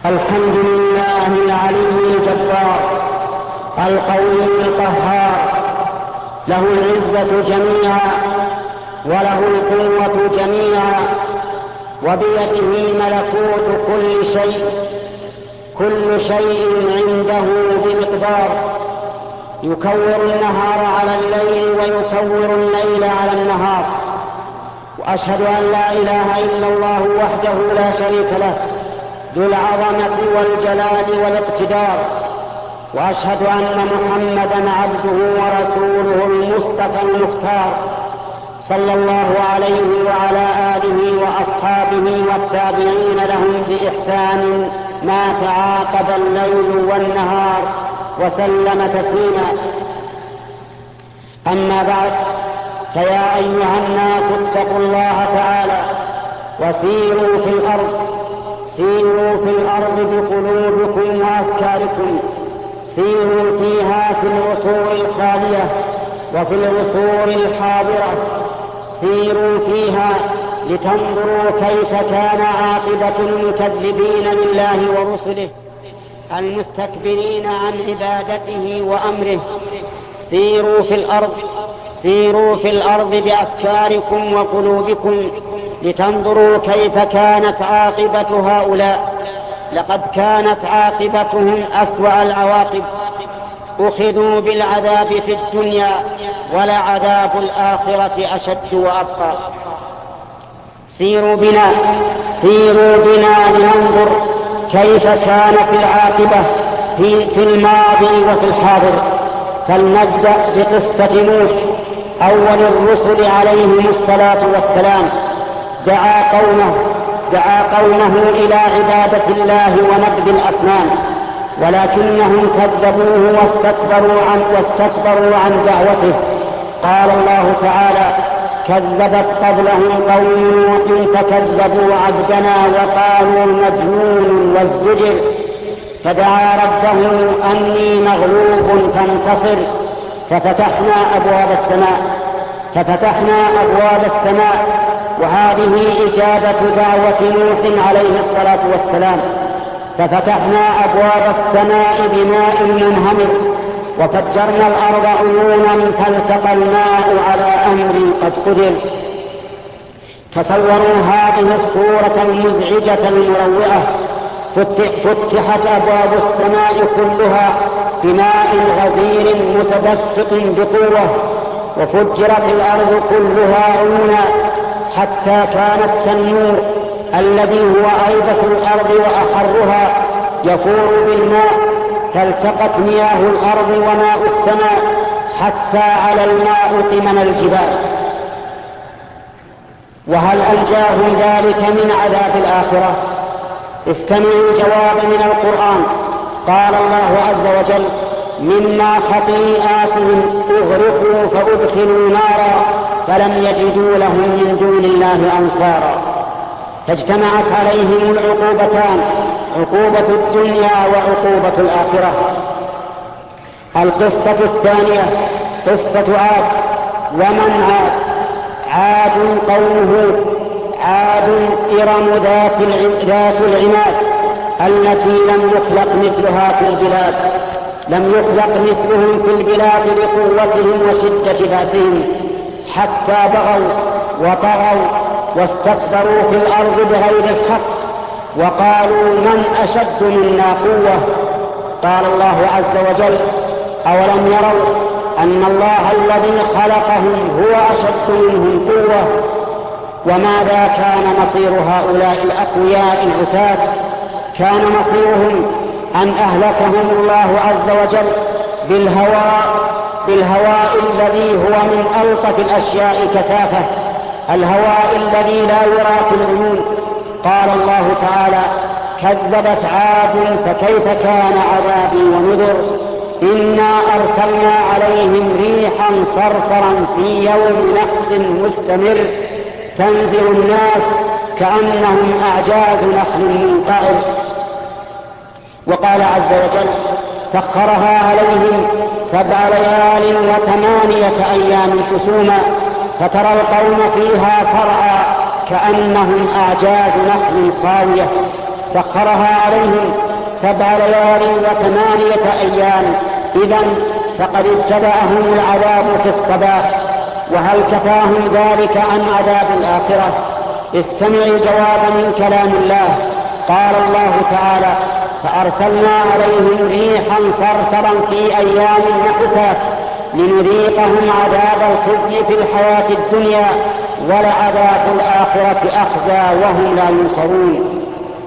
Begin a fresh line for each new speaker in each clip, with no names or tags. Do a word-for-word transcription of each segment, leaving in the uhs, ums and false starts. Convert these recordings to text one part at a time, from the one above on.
الحمد لله العلي الجبار القوي القهار، له العزة جميعا وله القوة جميعا، وبيده ملكوت كل شيء، كل شيء عنده بمقدار، يكور النهار على الليل ويكور الليل على النهار. وأشهد أن لا إله إلا الله وحده لا شريك له ذو العظمة والجلال والاقتدار، وأشهد أن محمدا عبده ورسوله المصطفى المختار، صلى الله عليه وعلى آله وأصحابه والتابعين لهم بإحسان ما تعاقب الليل والنهار وسلم تسليما. أما بعد، فيا أيها الناس اتقوا الله تعالى وسيروا في الأرض، سيروا في الأرض بقلوبكم وأفكاركم، سيروا فيها في العصور الخالية وفي العصور الحاضرة، سيروا فيها لتنظروا كيف كان عاقبة المكذبين لله ورسله المستكبرين عن عبادته وأمره. سيروا في الأرض، سيروا في الأرض بأفكاركم وقلوبكم لتنظروا كيف كانت عاقبة هؤلاء. لقد كانت عاقبتهم أسوأ العواقب، أخذوا بالعذاب في الدنيا ولعذاب الآخرة أشد وأبقى. سيروا بنا سيروا بنا لننظر كيف كانت العاقبة في, في الماضي وفي الحاضر. فلنبدأ بقصة نوح أول الرسل عليهم الصلاة والسلام. دعا قومه دعا قومه إلى عبادة الله ونبذ الأصنام، ولكنهم كذبوه واستكبروا عن واستكبروا عن دعوته. قال الله تعالى: كذبت قبلهم قوم نوح فكذبوا عبدنا وقالوا مجنون وازدجر، فدعا ربه أني مغلوب فانتصر، ففتحنا أبواب السماء ففتحنا أبواب السماء وهذه إجابة دعوة نوح عليه الصلاة والسلام. ففتحنا أبواب السماء بماء منهمر، وفجرنا الأرض عيونا فالتقى الماء على أمر قد قدر. تصوروا هذه الصورة المزعجة المروعة. فتحت أبواب السماء كلها بماء غزير متدفق بقوة، وفجرت الأرض كلها عيونا حتى كان التنور الذي هو أيبس الأرض وأحرها يفور بالماء، فالتقت مياه الأرض وماء السماء حتى على الماء قمم الجبال. وهل أنجاهم ذلك من عذاب الآخرة؟ استمعوا الجواب من القرآن. قال الله عز وجل: مما خطيئاتهم أغرقوا فأدخلوا نارا فلم يجدوا لهم من دون الله أنصارا. فاجتمعت عليهم العقوبتان، عقوبة الدنيا وعقوبة الآخرة. القصة الثانية قصة عاد. ومن عاد؟ عاد قوم هود. عاد إرم ذات العماد التي لم يخلق مثلها في البلاد لم يخلق مثلهم في البلاد بقوتهم وشدة بأسهم، حتى بغوا وطغوا واستكبروا في الأرض بغير الحق، وقالوا من أشد منا قوة. قال الله عز وجل: أولم يروا أن الله الذي خلقهم هو أشد منهم قوة. وماذا كان مصير هؤلاء الأقوياء العتاد؟ كان مصيرهم أن أهلكهم الله عز وجل بالهواء بالهواء الذي هو من ألطف الأشياء كثافة، الهواء الذي لا يرى في العيون. قال الله تعالى: كذبت عاد فكيف كان عذابي ونذر. إنا أرسلنا عليهم ريحا صرصرا في يوم نحس مستمر تنزع الناس كأنهم أعجاز نخل منقعر. وقال عز وجل: سخرها عليهم سبع ليال وثمانية أيام حسوما فترى القوم فيها فرعا كأنهم أعجاز نخل خاوية. سخرها عليهم سبع ليال وثمانية أيام. إذن فقد ابتدأهم العذاب في الصباح، وهل كفاهم ذلك عن عذاب الآخرة؟ استمع الجواب من كلام الله. قال الله تعالى: فأرسلنا عليهم ريحا صرصرا في أيام نحسات لنذيقهم عذاب الخزي في الحياة الدنيا ولعذاب الآخرة أخزى وهم لا ينصرون.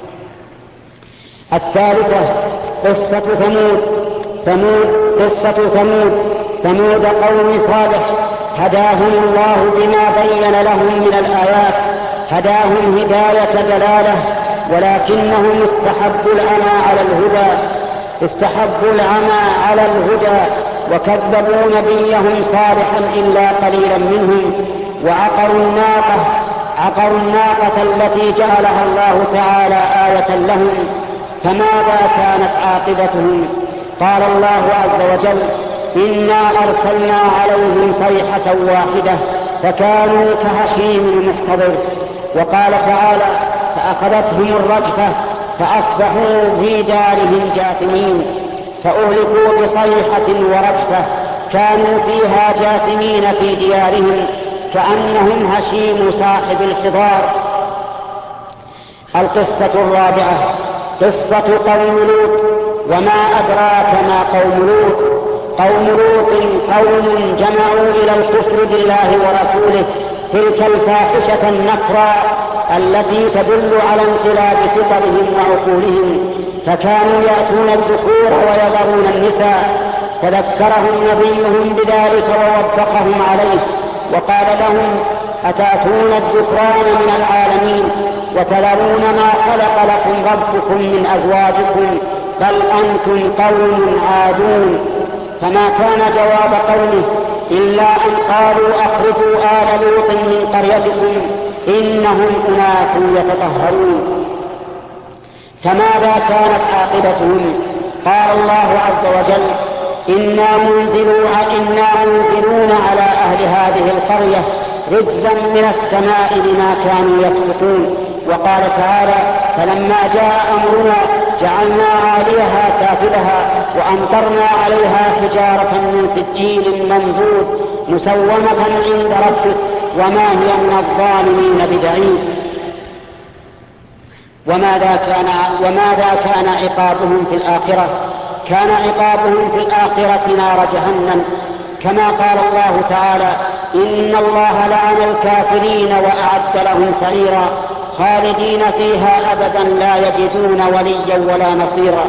الثالثة قصة ثمود. ثمود قصة ثمود ثمود قوم صالح هداهم الله بما بين لهم من الآيات، هداهم هداية دلالة، ولكنهم استحبوا العمى على الهدى استحبوا العمى على الهدى وكذبوا نبيهم صالحا إلا قليلا منهم، وعقروا الناقة عقروا الناقة التي جعلها الله تعالى آية لهم. فماذا كانت عاقبتهم؟ قال الله عز وجل: إنا أرسلنا عليهم صيحة واحدة فكانوا كهشيم المحتضر. وقال تعالى: فأخذتهم الرجفة فأصبحوا في دارهم جاثمين. فأهلكوا بصيحة ورجفة كانوا فيها جاثمين في ديارهم كأنهم هشيم صاحب الحضار. القصة الرابعة قصة قوم لوط. وما أدراك ما قوم لوط؟ قوم لوط قوم جمعوا إلى الكفر بالله ورسوله تلك الفاحشة النكرة التي تدل على انقلاب فطرهم وعقولهم، فكانوا يأتون الذكور ويذرون النساء. فذكرهم نبيهم بذلك ووفقهم عليه وقال لهم: أتأتون الذكران من العالمين وتذرون ما خلق لكم ربكم من أزواجكم بل أنتم قوم عادون. فما كان جواب قومه إلا أن قالوا: أخرجوا آل لوط من قريتكم إنهم أناس يتطهرون. فماذا كانت عاقبتهم؟ قال الله عز وجل: إنا منزلون, إنا منزلون على أهل هذه القرية رجزا من السماء بما كانوا يفسقون. وقال تعالى: فلما جاء أمرنا جعلنا عاليها سافلها وأمطرنا عليها حجارة من سجيل منضود مسومة عند ربك وما هي من الظالمين ببعيد. وماذا كان, وماذا كان عقابهم في الآخرة؟ كان عقابهم في الآخرة نار جهنم، كما قال الله تعالى: إن الله لعن الكافرين وأعد لهم سعيرا خالدين فيها أبدا لا يجدون وليا ولا نصيرا.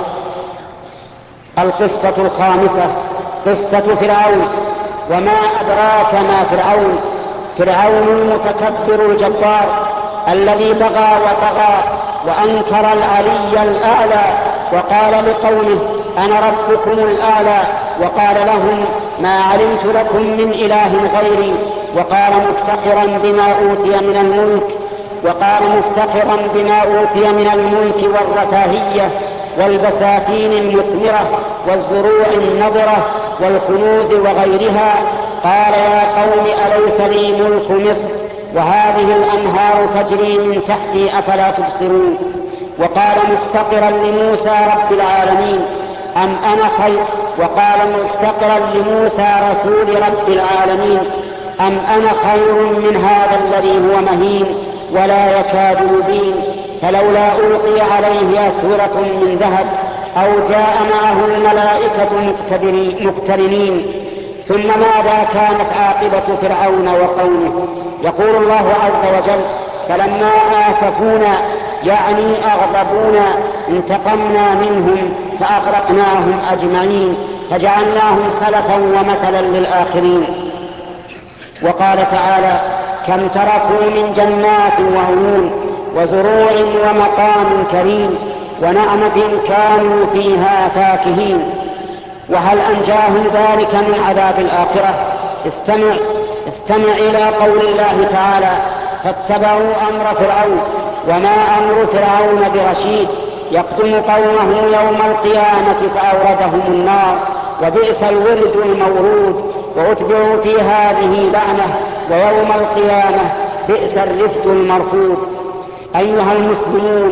القصة الخامسة قصة فرعون. وما أدراك ما فرعون؟ فرعون المتكبر الجبار الذي بغى وطغى وأنكر العلي الأعلى وقال لقومه: أنا ربكم الأعلى، وقال لهم: ما علمت لكم من إله غيري، وقال مفتخرا بما أوتي من الملك وقال مفتخرا بما أوتي من الملك والرفاهية والبساتين المثمرة والزروع النضرة والكنوز وغيرها. قال: يا قوم أليس لي ملك مصر وهذه الأنهار تجري من تحتي أفلا تبصرون. وقال مفتقرا لموسى: رب العالمين أم أنا خير وقال مفتقرا لموسى رسول رب العالمين أم أنا خير من هذا الذي هو مهين ولا يكاد يبين فلولا ألقي عليه أسورة من ذهب أو جاء معه الملائكة مقترنين. ثم ماذا كانت عاقبة فرعون وقومه؟ يقول الله عز وجل: فلما آسفونا يعني أغضبونا انتقمنا منهم فأغرقناهم أجمعين فجعلناهم سلفا ومثلا للآخرين. وقال تعالى: كم تركوا من جنات وعيون وزروع ومقام كريم ونعمة كانوا فيها فاكهين. وهل أنجاهم ذلك من عذاب الآخرة؟ استمع استمع إلى قول الله تعالى: فاتبعوا أمر فرعون وما أمر فرعون برشيد يقدم قومه يوم القيامة فأوردهم النار وبئس الورد المورود وأتبعوا في هذه لعنة ويوم القيامة بئس الرفد المرفوض. أيها المسلمون،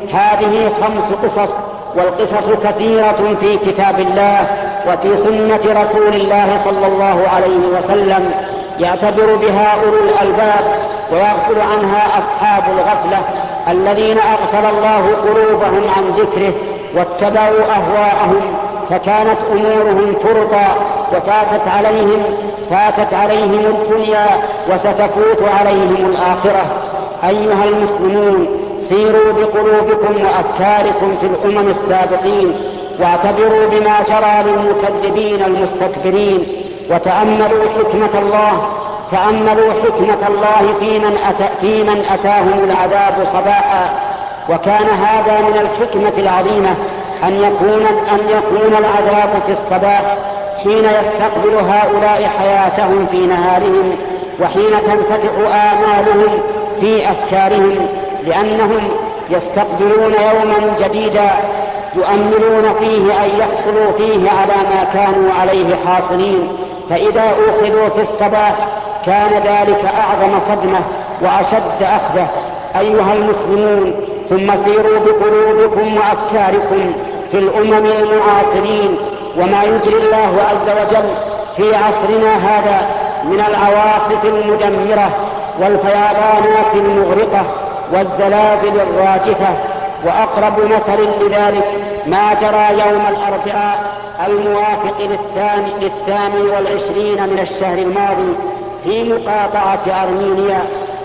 هذه خمس قصص، والقصص كثيرة في كتاب الله وفي سنة رسول الله صلى الله عليه وسلم، يعتبر بها أولو الألباب ويغفل عنها أصحاب الغفلة الذين أغفل الله قلوبهم عن ذكره واتبعوا أهواءهم، فكانت أمورهم فرطا وفاتت عليهم فاتت عليهم الدنيا وستفوت عليهم الآخرة. أيها المسلمون، سيروا بقلوبكم وأفكاركم في الأمم السابقين، واعتبروا بما جرى للمكذبين المستكبرين، وتأملوا حكمة الله تأملوا حكمة الله في من, أتى في من أتاهم العذاب صباحا. وكان هذا من الحكمة العظيمة أن يكون, أن يكون العذاب في الصباح حين يستقبل هؤلاء حياتهم في نهارهم، وحين تنفتح آمالهم في أفكارهم، لأنهم يستقبلون يوما جديدا يؤملون فيه أن يحصلوا فيه على ما كانوا عليه حاصلين. فإذا أخذوا في الصباح كان ذلك أعظم صدمة وأشد أخذة. أيها المسلمون، ثم سيروا بقلوبكم وأفكاركم في الأمم المعاصرين وما يجري الله عز وجل في عصرنا هذا من العواصف المدمرة والفيضانات المغرقة والزلازل الراجفة. وأقرب مثل لذلك ما جرى يوم الأربعاء الموافق للثاني, للثاني والعشرين من الشهر الماضي في مقاطعة أرمينيا،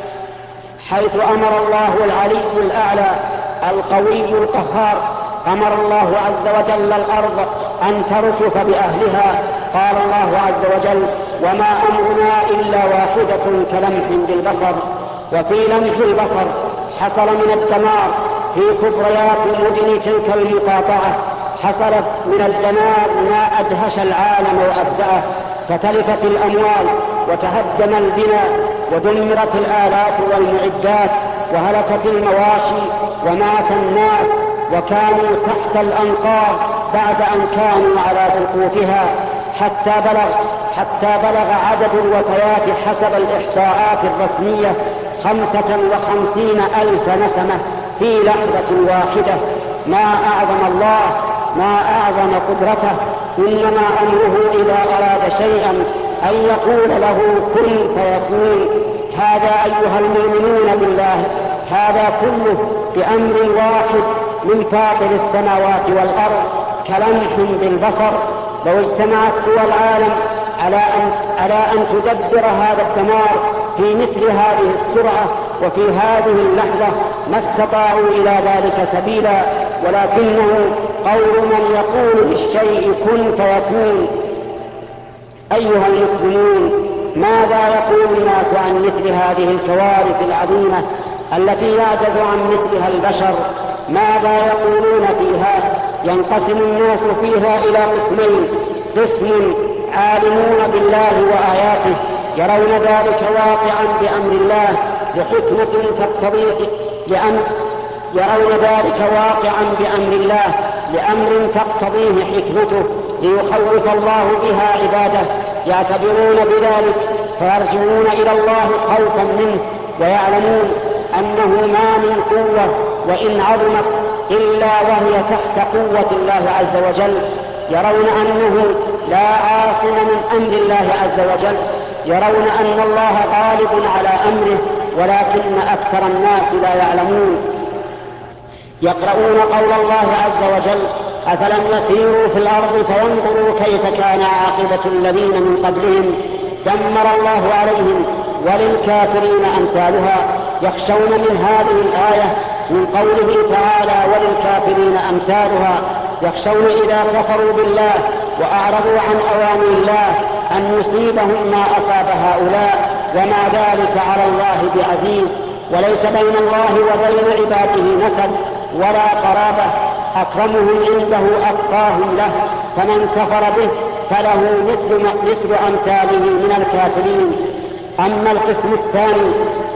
حيث أمر الله العلي الأعلى القوي القهار أمر الله عز وجل الأرض أن ترجف بأهلها. قال الله عز وجل: وما أمرنا إلا واحدة كلمح بالبصر. وفي لمح البصر حصل من الدمار في كبريات مدن تلك المقاطعة، حصلت من الدمار ما أدهش العالم وأفزعه، فتلفت الأموال وتهدم البناء ودمرت الآلات والمعدات وهلكت المواشي ومات الناس وكانوا تحت الأنقاض بعد أن كانوا على سقوطها، حتى بلغ حتى بلغ عدد الوفيات حسب الإحصاءات الرسمية خمسة وخمسين ألف نسمة في لحظة واحدة. ما أعظم الله، ما أعظم قدرته. إنما أمره إذا أراد شيئا أن يقول له كن فيكون. هذا أيها المؤمنون بالله، هذا كله بأمر واحد من فاطر السماوات والأرض كلمح بالبصر. لو اجتمعت دول العالم على أن, على أن تدبر هذا الدمار في مثل هذه السرعة وفي هذه اللحظة ما استطاعوا إلى ذلك سبيلا، ولكنه قول من يقول للشيء كن فيكون. أيها المسلمون، ماذا يقول الناس عن مثل هذه الكوارث العظيمة التي يعجز عن مثلها البشر؟ ماذا يقولون فيها؟ ينقسم الناس فيها إلى قسمين: قسم عالمون بالله وآياته يرون ذلك واقعا بأمر الله لحكمة تقتضيه لأن يرون ذلك واقعا بأمر الله لأمر تقتضيه حكمته ليخوف الله بها عباده، يعتبرون بذلك فيرجعون إلى الله خوفا منه، ويعلمون أنه ما من قوة وإن عظمت إلا وهي تحت قوة الله عز وجل. يرون أنه لا عاصم من أمر الله عز وجل، يرون أن الله غالب على أمره، ولكن أكثر الناس لا يعلمون. يقرؤون قول الله عز وجل: أفلم يسيروا في الأرض فينظروا كيف كان عاقبة الذين من قبلهم دمر الله عليهم وللكافرين أمثالها. يخشون من هذه الآية من قوله تعالى: وللكافرين أمثالها. يخشون إذا كفروا بالله وأعرضوا عن أوامر الله أن يصيبهم ما أصاب هؤلاء، وما ذلك على الله بعزيز. وليس بين الله وبين عباده نسب ولا قرابة، أكرمهم عنده أتقاهم له، فمن كفر به فله مثل, مثل أمثاله من الكافرين. أما القسم الثاني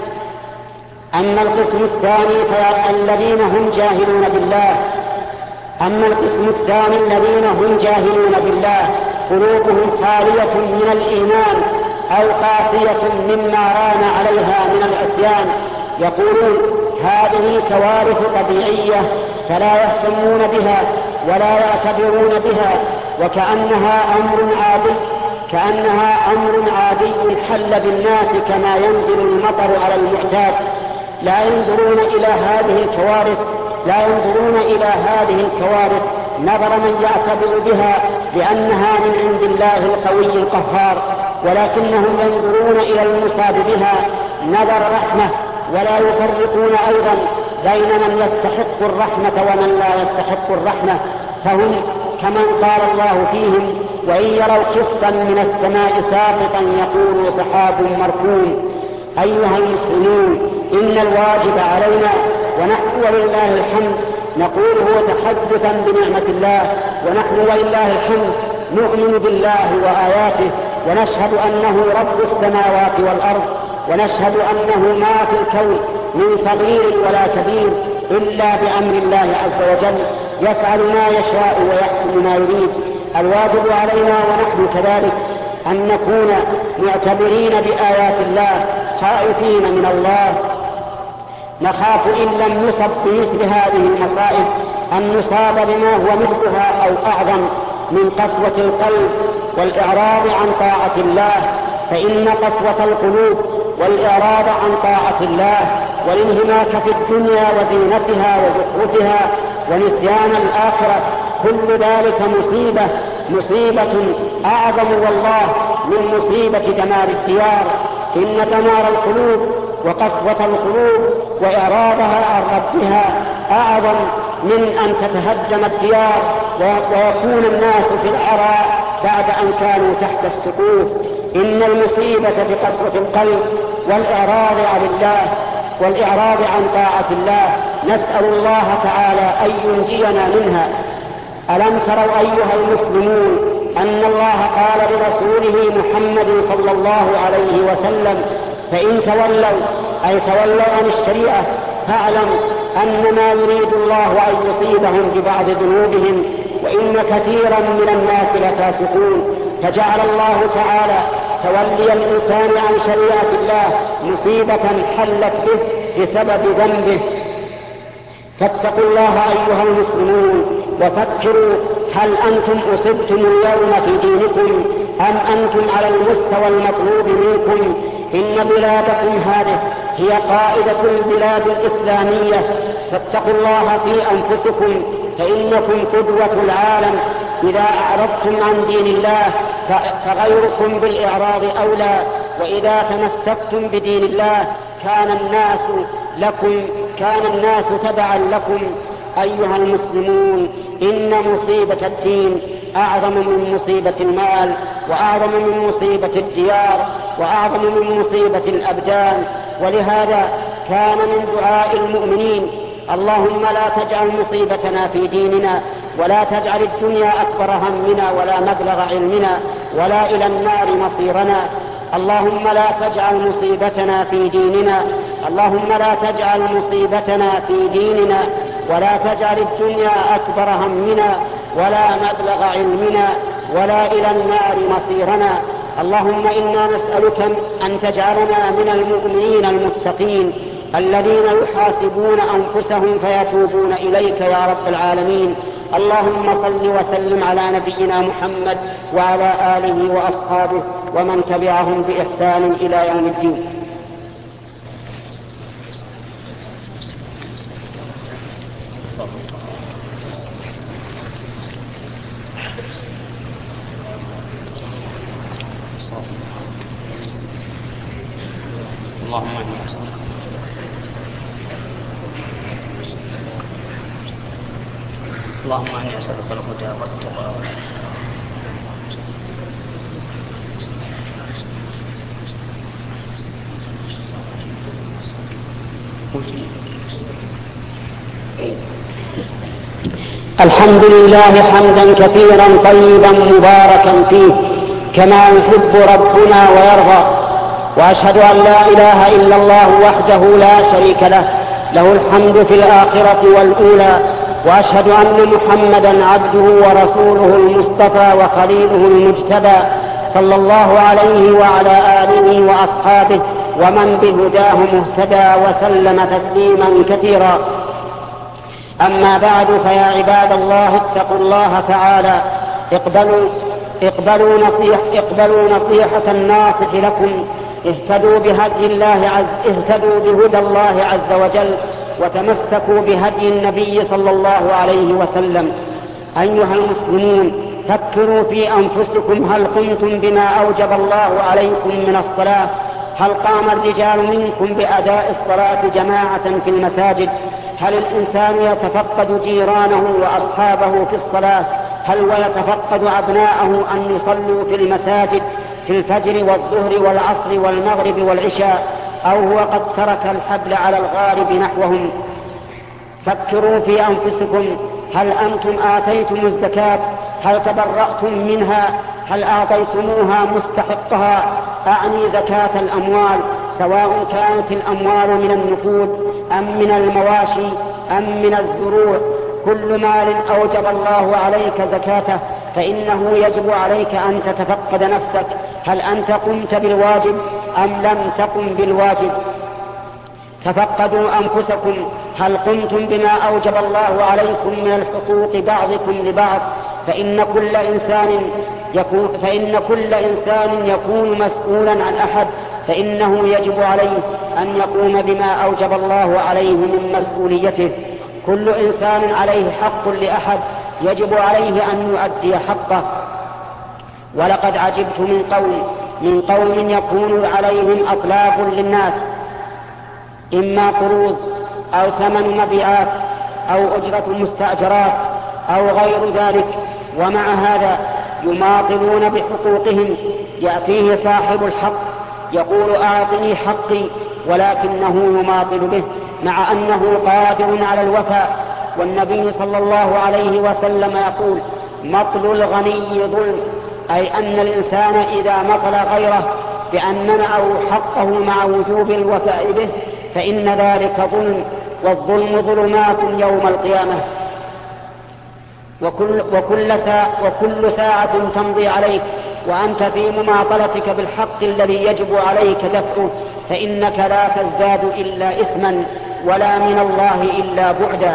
أما القسم الثاني فالذين هم جاهلون بالله أما القسم الثاني الذين هم جاهلون بالله قلوبهم خالية من الإيمان أو قاسية مما ران عليها من العصيان، يقولون هذه كوارث طبيعية فلا يهتمون بها ولا يعتبرون بها، وكأنها أمر عادي كأنها أمر عادي حل بالناس كما ينزل المطر على المعتاد. لا ينظرون إلى هذه الكوارث لا ينظرون إلى هذه الكوارث نظر من يعتبر بها بأنها من عند الله القوي القهار، ولكنهم ينظرون إلى المصاب بها نظر رحمة، ولا يفرقون أيضا بين من يستحق الرحمة ومن لا يستحق الرحمة، فهم كمن قال الله فيهم: وإن يروا كسفا من السماء ساقطا يقولوا سحاب مركوم. أيها المسلمون، إن الواجب علينا ونحن ولله الحمد نقوله تحدثا بنعمة الله، ونحن ولله الحمد نؤمن بالله وآياته، ونشهد أنه رب السماوات والأرض، ونشهد أنه ما في الكون من صغير ولا كبير إلا بأمر الله عز وجل، يفعل ما يشاء ويحكم ما يريد. الواجب علينا ونحن كذلك أن نكون معتبرين بآيات الله، خائفين من الله، نخاف إن لم نصب بمثل هذه المصائب أن نصاب بما هو مثلها أو أعظم من قسوة القلب والإعراض عن طاعة الله، فإن قسوة القلوب والإعراض عن طاعة الله والانهماك في الدنيا وزينتها وزخرفها ونسيان الآخرة كل ذلك مصيبة مصيبة أعظم والله من مصيبة دمار الديار. إن دمار القلوب وقسوة القلوب وإعراضها عن ربها أعظم من أن تتهدم الديار ويكون الناس في العراء بعد أن كانوا تحت السقوف. إن المصيبة بقسوة القلب والإعراض عن الله والإعراض عن طاعة الله نسأل الله تعالى أن ينجينا منها. ألم تروا أيها المسلمون أن الله قال لرسوله محمد صلى الله عليه وسلم: فإن تولوا أي تولوا عن الشريعة فاعلم أن ما يريد الله أن يصيبهم ببعض ذنوبهم وإن كثيرا من الناس لفاسقون. فجعل الله تعالى تولي الإنسان عن شريعة الله مصيبة حلت به بسبب ذنبه. فاتقوا الله أيها المسلمون وفكروا: هل أنتم أصبتم اليوم في دينكم أم أنتم على المستوى المطلوب منكم؟ إن بلادكم هذه هي قائدة البلاد الإسلامية، فاتقوا الله في أنفسكم فإنكم قدوة العالم. إذا أعرضتم عن دين الله فغيركم بالإعراض أولى، وإذا تمسكتم بدين الله كان الناس لكم كان الناس تبعا لكم. أيها المسلمون، إن مصيبة الدين أعظم من مصيبة المال، وأعظم من مصيبة الديار، وأعظم من مصيبة الأبدان. ولهذا كان من دعاء المؤمنين: اللهم لا تجعل مصيبتنا في ديننا، ولا تجعل الدنيا أكبر همنا ولا مبلغ علمنا ولا إلى النار مصيرنا. اللهم لا تجعل مصيبتنا في ديننا اللهم لا تجعل مصيبتنا في ديننا ولا تجعل الدنيا أكبر همنا ولا مبلغ علمنا ولا إلى النار مصيرنا. اللهم إنا نسألك أن تجعلنا من المؤمنين المتقين الذين يحاسبون أنفسهم فيتوبون إليك يا رب العالمين. اللهم صل وسلم على نبينا محمد وعلى آله وأصحابه ومن تبعهم بإحسان إلى يوم الدين.
اللهم اللهم اني اسالك الهدى والتقى.
الحمد لله حمدا كثيرا طيبا مباركا فيه كما يحب ربنا ويرضى، وأشهد أن لا إله إلا الله وحده لا شريك له له الحمد في الآخرة والأولى، وأشهد أن محمدا عبده ورسوله المصطفى وخليله المجتبى صلى الله عليه وعلى آله وأصحابه ومن بهداه مهتدى، وسلم تسليما كثيرا. أما بعد، فيا عباد الله، اتقوا الله تعالى، اقبلوا اقبلوا نصيحة, اقبلوا نصيحة الناصح لكم، اهتدوا بهدي الله عز اهتدوا بهدى الله عز وجل، وتمسكوا بهدي النبي صلى الله عليه وسلم. أيها المسلمون، فكروا في أنفسكم، هل قمتم بما أوجب الله عليكم من الصلاة؟ هل قام الرجال منكم بأداء الصلاة جماعة في المساجد؟ هل الإنسان يتفقد جيرانه وأصحابه في الصلاة؟ هل ويتفقد أبناءه أن يصلوا في المساجد في الفجر والظهر والعصر والمغرب والعشاء، أو هو قد ترك الحبل على الغارب نحوهم؟ فكروا في أنفسكم، هل أنتم آتيتم الزكاة؟ هل تبرأتم منها؟ هل أعطيتموها مستحقها؟ أعني زكاة الأموال، سواء كانت الأموال من النقود أم من المواشي أم من الزروع. كل مال أوجب الله عليك زكاته فإنه يجب عليك أن تتفقد نفسك، هل أنت قمت بالواجب أم لم تقم بالواجب؟ تفقدوا أنفسكم، هل قمتم بما أوجب الله عليكم من الحقوق بعضكم لبعض؟ فإن كل إنسان يكون, فإن كل إنسان يكون مسؤولا عن أحد، فإنه يجب عليه أن يقوم بما أوجب الله عليه من مسؤوليته. كل إنسان عليه حق لأحد، يجب عليه أن يؤدي حقه. ولقد عجبت من قوم من قوم يكون عليهم أطلاق للناس، إما قروض أو ثمن مبيعات أو أجرة مستأجرات أو غير ذلك، ومع هذا يماطلون بحقوقهم. يأتيه صاحب الحق يقول أعطني حقي، ولكنه يماطل به مع أنه قادر على الوفاء. والنبي صلى الله عليه وسلم يقول: مطل الغني ظلم، أي أن الإنسان إذا مطل غيره بأن منعه حقه مع وجوب الوفاء به فإن ذلك ظلم، والظلم ظلمات يوم القيامة. وكل, وكل, ساعة وكل ساعة تمضي عليك وأنت في مماطلتك بالحق الذي يجب عليك دفعه فإنك لا تزداد إلا إثما، ولا من الله إلا بعدا.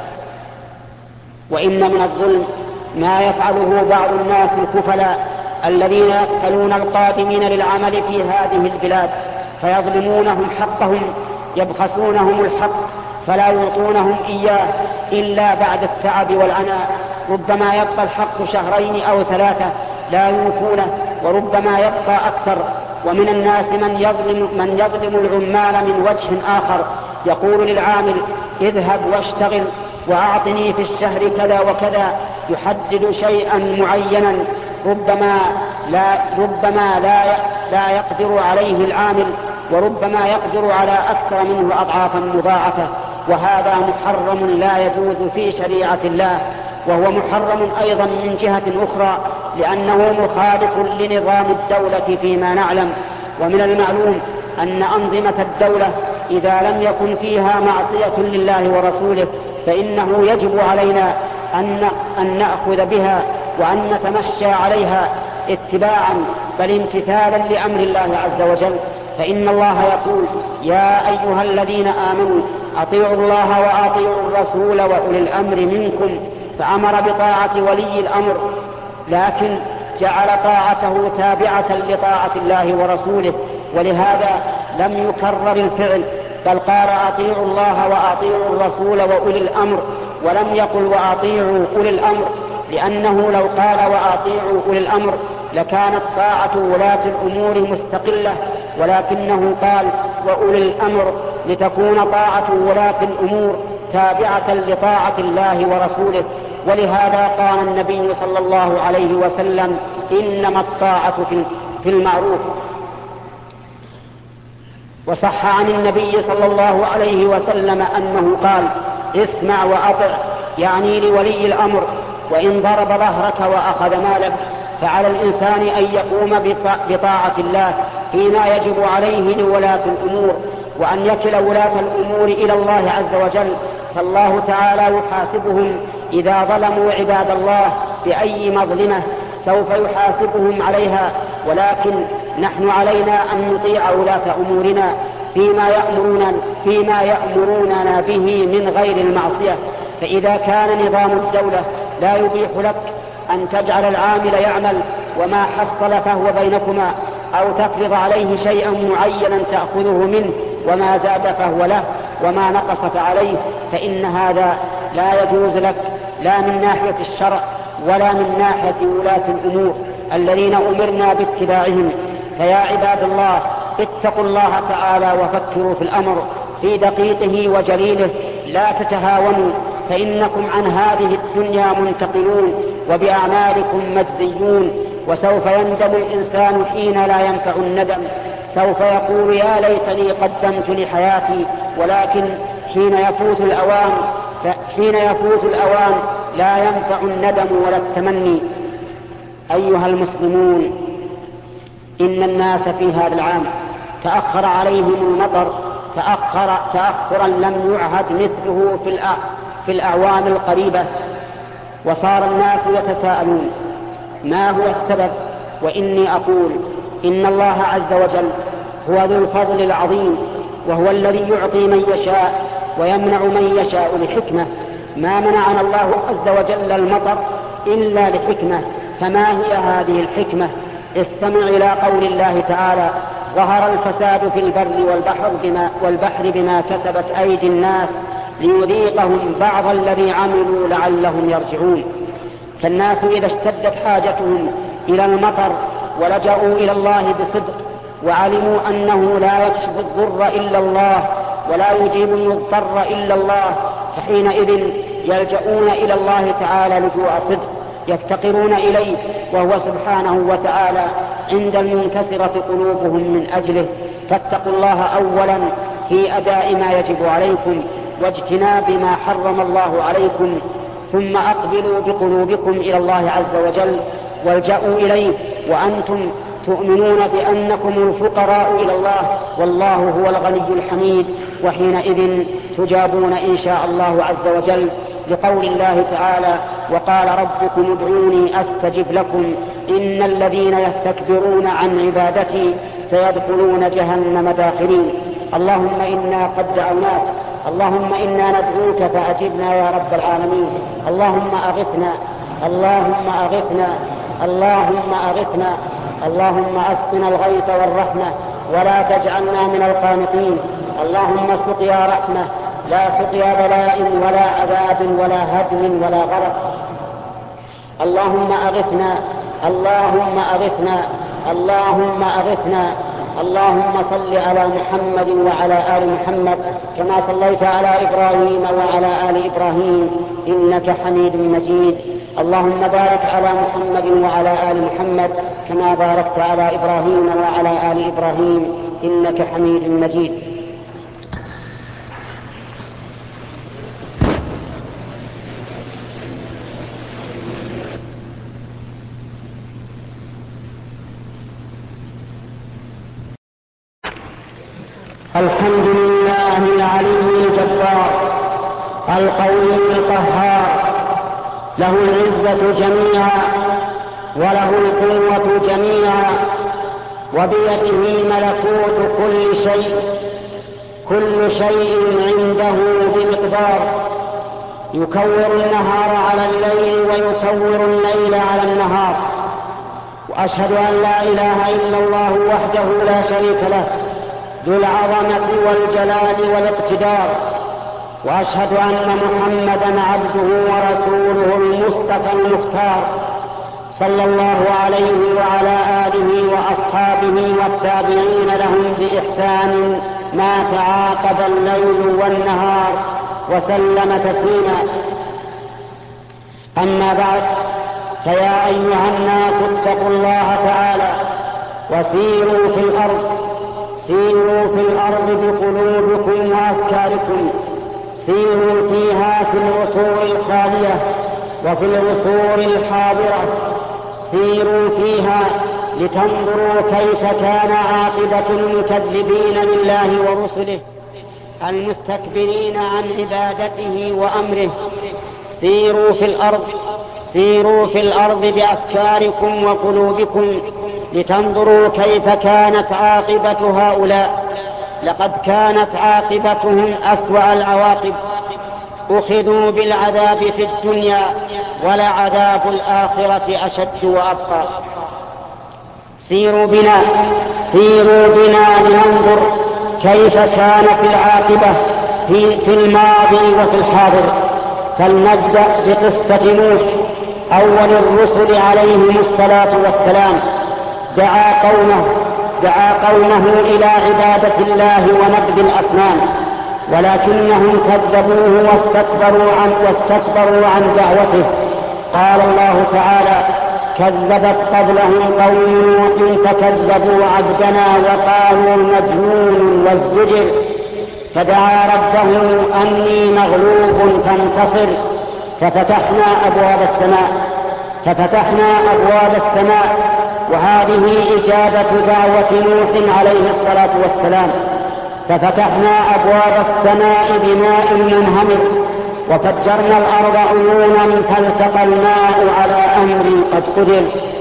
وإن من الظلم ما يفعله بعض الناس الكفلاء الذين يقتلون القادمين للعمل في هذه البلاد، فيظلمونهم حقهم، يبخسونهم الحق فلا يعطونهم إياه إلا بعد التعب والعناء. ربما يبقى الحق شهرين أو ثلاثة لا يوفونه، وربما يبقى أكثر. ومن الناس من يظلم, من يظلم العمال من وجه آخر، يقول للعامل: اذهب واشتغل وأعطني في الشهر كذا وكذا، يحدد شيئا معينا ربما لا, ربما لا, لا يقدر عليه العامل، وربما يقدر على أكثر منه أضعافا مضاعفة، وهذا محرم لا يجوز في شريعة الله. وهو محرم أيضا من جهة أخرى لأنه مخالف لنظام الدولة فيما نعلم. ومن المعلوم أن أنظمة الدولة إذا لم يكن فيها معصية لله ورسوله فإنه يجب علينا أن نأخذ بها وأن نتمشى عليها اتباعا بل امتثالا لأمر الله عز وجل. فإن الله يقول: يا أيها الذين آمنوا أطيعوا الله وأطيعوا الرسول وأولي الأمر منكم، فأمر بطاعة ولي الأمر، لكن جعل طاعته تابعة لطاعة الله ورسوله، ولهذا لم يكرر الفعل، بل قال: أطيعوا الله وأطيعوا الرسول وأولي الأمر، ولم يقل: وأطيعوا أولي الأمر، لأنه لو قال: وأطيعوا أولي الأمر لكانت طاعة ولاة الأمور مستقلة، ولكنه قال: وأولي الأمر، لتكون طاعة ولاة الأمور تابعة لطاعة الله ورسوله. ولهذا قال النبي صلى الله عليه وسلم: إنما الطاعة في المعروف. وصح عن النبي صلى الله عليه وسلم أنه قال: اسمع وأطع، يعني لولي الأمر، وإن ضرب ظهرك وأخذ مالك. فعلى الإنسان أن يقوم بطاعة الله فيما يجب عليه لولاة الأمور، وأن يكل ولاة الأمور إلى الله عز وجل، فالله تعالى يحاسبهم إذا ظلموا عباد الله بأي مظلمة سوف يحاسبهم عليها، ولكن نحن علينا أن نطيع ولاة أمورنا فيما يأمرون فيما يأمروننا به من غير المعصية. فإذا كان نظام الدولة لا يبيح لك أن تجعل العامل يعمل وما حصل فهو بينكما، أو تفرض عليه شيئا معينا تأخذه منه وما زاد فهو له وما نقص فعليه، فإن هذا لا يجوز لك لا من ناحية الشرع ولا من ناحية ولاة الأمور الذين أمرنا باتباعهم. فيا عباد الله، اتقوا الله تعالى وفكروا في الأمر في دقيقه وجليله، لا تتهاونوا، فإنكم عن هذه الدنيا منتقلون وبأعمالكم مجزيون، وسوف يندم الإنسان حين لا ينفع الندم. سوف يقول يا ليتني قدمت لحياتي، ولكن حين يفوت الأوان حين يفوت الأوان لا ينفع الندم ولا التمني. أيها المسلمون، إن الناس في هذا العام تأخر عليهم المطر تأخر تأخرا لم يعهد مثله في في الأعوام القريبة، وصار الناس يتساءلون ما هو السبب. وإني أقول إن الله عز وجل هو ذو الفضل العظيم، وهو الذي يعطي من يشاء ويمنع من يشاء لحكمة. ما منعنا الله عز وجل المطر إلا لحكمة، فما هي هذه الحكمة؟ استمع إلى قول الله تعالى: ظهر الفساد في البر والبحر بما, والبحر بما كسبت أيدي الناس ليذيقهم بعض الذي عملوا لعلهم يرجعون. فالناس إذا اشتدت حاجتهم إلى المطر ولجأوا إلى الله بصدق، وعلموا أنه لا يكشف الضر إلا الله ولا يجيب المضطر إلا الله، فحينئذ يلجؤون إلى الله تعالى لجوء صدق يفتقرون إليه، وهو سبحانه وتعالى عند المنكسرة قلوبهم من أجله. فاتقوا الله أولا في أداء ما يجب عليكم واجتناب ما حرم الله عليكم، ثم أقبلوا بقلوبكم إلى الله عز وجل والجأوا إليه وأنتم تؤمنون بأنكم الفقراء إلى الله، والله هو الغني الحميد، وحينئذ تجابون إن شاء الله عز وجل، لقول الله تعالى: وقال ربكم ادعوني أستجب لكم إن الذين يستكبرون عن عبادتي سيدخلون جهنم داخرين. اللهم إنا قد دعوناك، اللهم إنا ندعوك فأجبنا يا رب العالمين. اللهم أغثنا اللهم أغثنا اللهم أغثنا اللهم أسقنا الغيث والرحمة ولا تجعلنا من القانطين. اللهم سقيا رحمة لا سقيا بلاء ولا عذاب ولا هدم ولا غرق. اللهم أغثنا اللهم أغثنا اللهم أغثنا. اللهم صل على محمد وعلى آل محمد كما صليت على إبراهيم وعلى آل إبراهيم إنك حميد مجيد. اللهم بارك على محمد وعلى آل محمد كما باركت على إبراهيم وعلى آل إبراهيم إنك حميد مجيد. الحمد لله العلي الجبار القوي القهار، له العزة جميعا وله القوة جميعا، وبيده ملكوت كل شيء، كل شيء عنده بمقدار، يكور النهار على الليل ويكور الليل على النهار. وأشهد أن لا إله إلا الله وحده لا شريك له ذو العظمة والجلال والاقتدار، وأشهد أن محمدا عبده ورسوله المصطفى المختار، صلى الله عليه وعلى آله وأصحابه والتابعين لهم بإحسان ما تعاقب الليل والنهار وسلم تسليما. أما بعد، فيا أيها الناس اتقوا الله تعالى وسيروا في الأرض سيروا في الأرض بقلوبكم وأفكاركم، سيروا فيها في العصور الخالية وفي العصور الحاضرة، سيروا فيها لتنظروا كيف كان عاقبة المكذبين لله ورسله المستكبرين عن عبادته وأمره. سيروا في الأرض سيروا في الأرض بأفكاركم وقلوبكم لتنظروا كيف كانت عاقبة هؤلاء. لقد كانت عاقبتهم أسوأ العواقب، أخذوا بالعذاب في الدنيا ولعذاب الآخرة أشد وأبقى. سيروا بنا سيروا بنا لننظر كيف كانت العاقبة في, في الماضي وفي الحاضر. فلنبدأ بقصة نوح أول الرسل عليهم الصلاة والسلام. دعا قومه دعا قومه إلى عبادة الله ونبذ الأصنام، ولكنهم كذبوه واستكبروا عن, واستكبروا عن دعوته. قال الله تعالى: كذبت قبلهم قوم نوح فكذبوا عبدنا وقالوا مجنون وازدجر، فدعا ربه أني مغلوب فانتصر، ففتحنا أبواب السماء ففتحنا أبواب السماء وهذه إجابة دعوة نوح عليه الصلاة والسلام. ففتحنا أبواب السماء بماء منهمر وفجرنا الأرض عيونا فالتقى الماء على أمر قد قدر.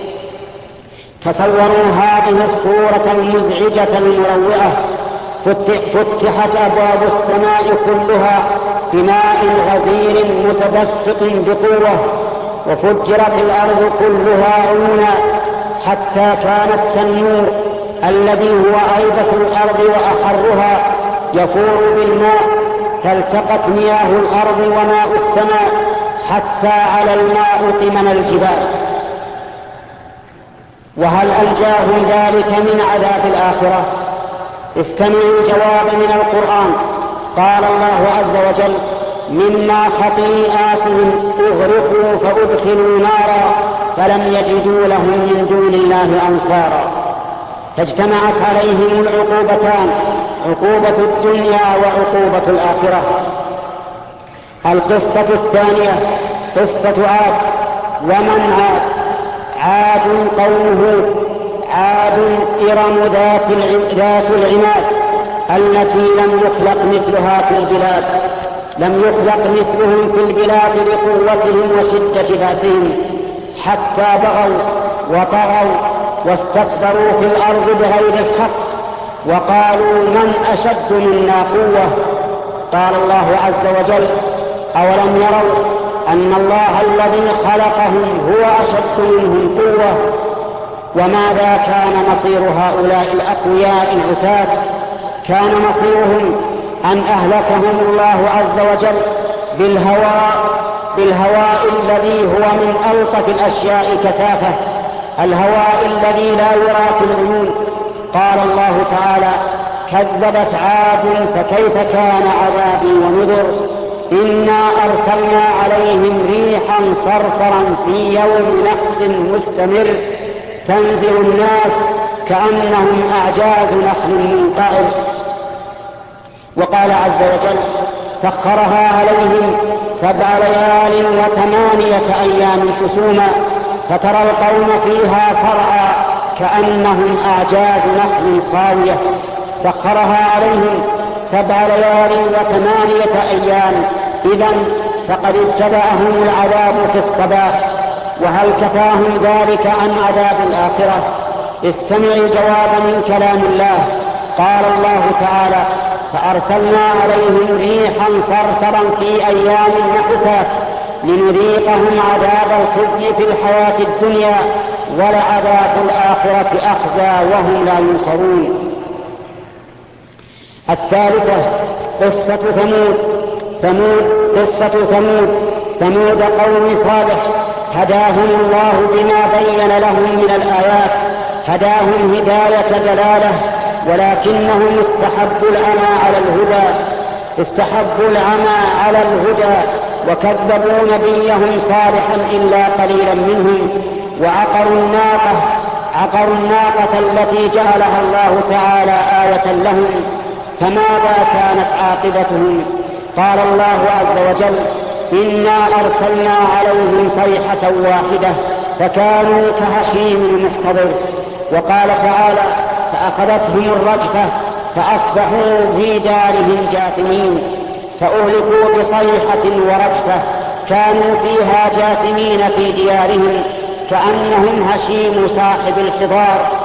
تصوروا هذه الصورة المزعجة المروعة. فتحت أبواب السماء كلها بماء غزير متدفق بقوة، وفجرت الأرض كلها عيونا حتى كان التنور الذي هو أيبس الأرض وأحرها يفور بالماء، فالتقت مياه الأرض وماء السماء حتى على الماء قمن الجبال. وهل أنجاهم ذلك من عذاب الآخرة؟ استمعوا الجواب من القرآن. قال الله عز وجل: مما خطيئاتهم أغرقوا فأدخلوا نارا فلم يجدوا لهم من دون الله أنصارا. فاجتمعت عليهم العقوبتان، عقوبة الدنيا وعقوبة الآخرة. القصة الثانية قصة عاد. ومن عاد؟ عاد قوم هود. عاد إرم ذات العماد التي لم يخلق مثلها في البلاد لم يخلق مثلهم في البلاد بقوتهم وشدة بأسهم، حتى بغوا وطغوا واستكبروا في الأرض بغير الحق وقالوا من أشد منا قوة. قال الله عز وجل: أولم يروا أن الله الذي خلقهم هو أشد منهم قوة. وماذا كان مصير هؤلاء الأقوياء العتاة؟ كان مصيرهم أن أهلكهم الله عز وجل بالهواء بالهواء الذي هو من ألطف الأشياء كثافة، الهواء الذي لا يرى في العيون. قال الله تعالى: كذبت عاد فكيف كان عذابي ونذر. إنا أرسلنا عليهم ريحا صرصرا في يوم نحس مستمر تنزع الناس كأنهم أعجاز نخل منقعر. وقال عز وجل: سخرها عليهم سبع ليال وثمانية أيام حسوما فترى القوم فيها صرعى كأنهم أعجاز نخل خاوية. سخرها عليهم سبع ليال وثمانية أيام، إذن فقد ابتدأهم العذاب في الصباح، وهل كفاهم ذلك عن عذاب الآخرة؟ استمع الجواب من كلام الله. قال الله تعالى: فأرسلنا عليهم ريحا صرصرا في أيام نحسات لنذيقهم عذاب الخزي في الحياة الدنيا ولعذاب الآخرة أخزى وهم لا ينصرون. الثالثة قصة ثمود. ثمود قصة ثمود ثمود قوم صالح هداهم الله بما بين لهم من الآيات، هداهم هداية دلالة، ولكنهم استحبوا العمى على الهدى استحبوا العمى على الهدى وكذبوا نبيهم صالحا إلا قليلا منهم، وعقروا الناقة عقروا الناقة التي جعلها الله تعالى آية لهم. فماذا كانت عاقبتهم؟ قال الله عز وجل: إنا أرسلنا عليهم صيحة واحدة فكانوا كهشيم المحتضر. وقال تعالى: فأخذتهم الرجفة فأصبحوا في دارهم جاثمين. فأهلكوا بصيحة ورجفة كانوا فيها جاثمين في ديارهم كأنهم هشيم صاحب الحضار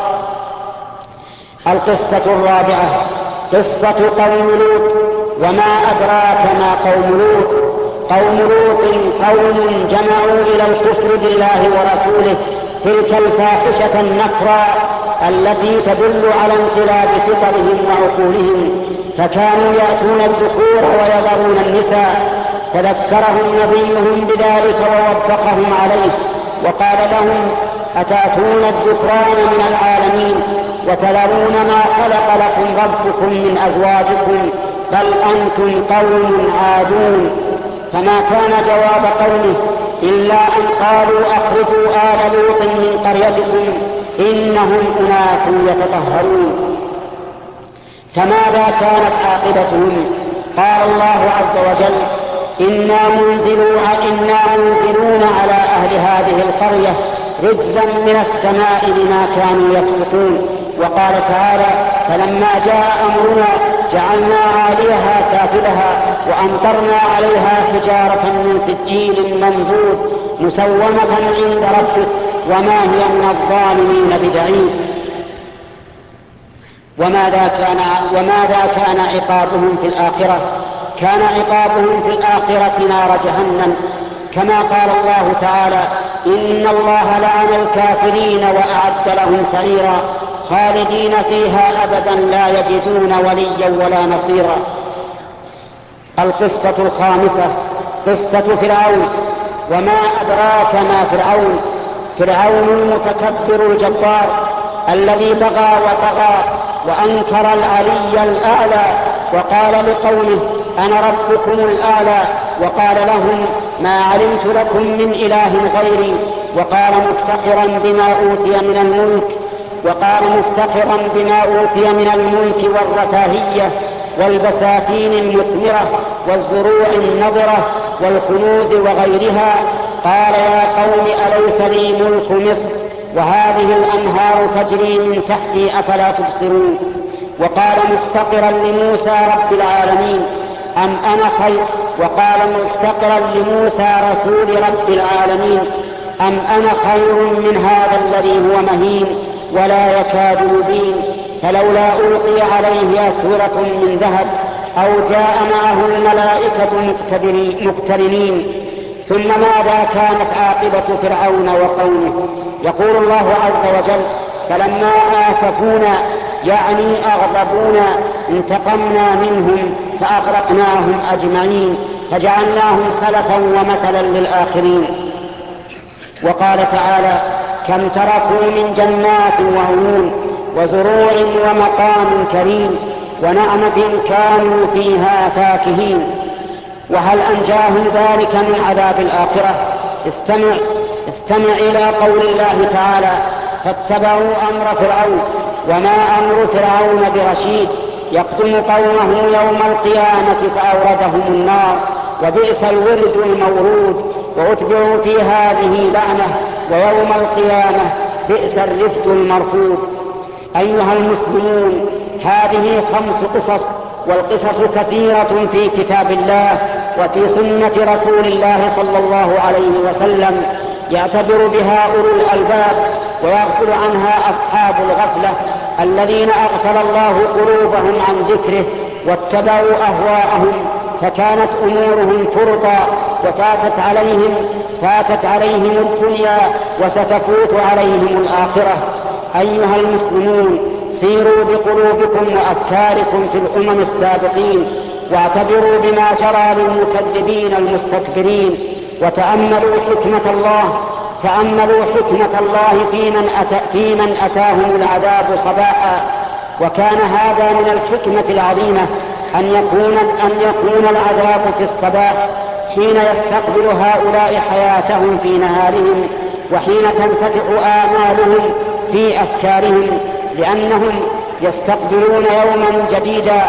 القصة الرابعة قصة قوم لوط. وما أدراك ما قوم لوط؟ قوم لوط قوم جمعوا إلى الكفر بالله ورسوله تلك الفاحشة النكرى التي تدل على انقلاب فطرهم وعقولهم، فكانوا يأتون الذكور ويذرون النساء. فذكرهم نبيهم بذلك ووفقهم عليه وقال لهم: أتأتون الذكران من العالمين وتذرون ما خلق لكم ربكم من أزواجكم بل أنتم قوم عادون. فما كان جواب قومه إلا أن قالوا: أخرجوا آل لوط من قريتكم إنهم أناس يتطهرون. فماذا كانت عاقبتهم؟ قال الله عز وجل: إنا منزلون, إنا منزلون على أهل هذه القرية رجزا من السماء بما كانوا يفسقون. وقال تعالى: فلما جاء أمرنا جعلنا عاليها سافلها وأمطرنا عليها حجارة من سجيل منضود مسومة عند ربك وما هي من الظالمين ببعيد. وماذا كان, وماذا كان عقابهم في الآخرة؟ كان عقابهم في الآخرة نار جهنم، كما قال الله تعالى: إن الله لعن الكافرين وأعد لهم سعيرا خالدين فيها أبدا لا يجدون وليا ولا نصيرا. القصة الخامسة قصة فرعون. وما أدراك ما فرعون؟ فرعون المتكبر الجبار الذي بغى وطغى وأنكر العلي الأعلى وقال لقومه: أنا ربكم الأعلى، وقال لهم: ما علمت لكم من إله غيري، وقال مفتخرا بما أوتي من الملك وقال مفتخرا بما أوتي من الملك والرفاهية والبساتين المثمرة والزروع النضرة والكنوز وغيرها. قال: يا قوم أليس لي ملك مصر وهذه الأنهار تجري من تحتي أفلا تبصرون. وقال مفتقرا لموسى: رب العالمين أم أنا خير وقال مفتقرا لموسى رسول رب العالمين: أم أنا خير من هذا الذي هو مهين ولا يكاد يبين، فلولا ألقي عليه أسورة من ذهب أو جاء معه الملائكة مقترنين. ثم ماذا كانت عاقبة فرعون وقومه؟ يقول الله عز وجل: فلما آسفونا يعني أغضبونا انتقمنا منهم فأغرقناهم أجمعين فجعلناهم سلفا ومثلا للآخرين. وقال تعالى: كم تركوا من جنات وعيون وزروع ومقام كريم ونعمة كانوا فيها فاكهين. وهل أنجاهم ذلك من عذاب الآخرة؟ استمع استمع إلى قول الله تعالى: فاتبعوا أمر فرعون وما أمر فرعون برشيد يقدم قومه يوم القيامة فأوردهم النار وبئس الورد المورود وأتبعوا في هذه لعنة ويوم القيامة بئس الرفد المرفوض. أيها المسلمون، هذه خمس قصص، والقصص كثيرة في كتاب الله وفي سنة رسول الله صلى الله عليه وسلم يعتبر بها أولو الألباب ويغفل عنها أصحاب الغفلة الذين أغفل الله قلوبهم عن ذكره واتبعوا أهواءهم فكانت أمورهم فرطا وفاتت عليهم فاتت عليهم الدنيا وستفوت عليهم الآخرة. أيها المسلمون، سيروا بقلوبكم وأفكاركم في الأمم السابقين واعتبروا بما جرى للمكذبين المستكبرين وتأملوا حكمة الله تأملوا حكمة الله في من, أتى في من أتاهم العذاب صباحا. وكان هذا من الحكمة العظيمة أن يكون, أن يكون العذاب في الصباح حين يستقبل هؤلاء حياتهم في نهارهم وحين تنفتح آمالهم في أفكارهم، لأنهم يستقبلون يوما جديدا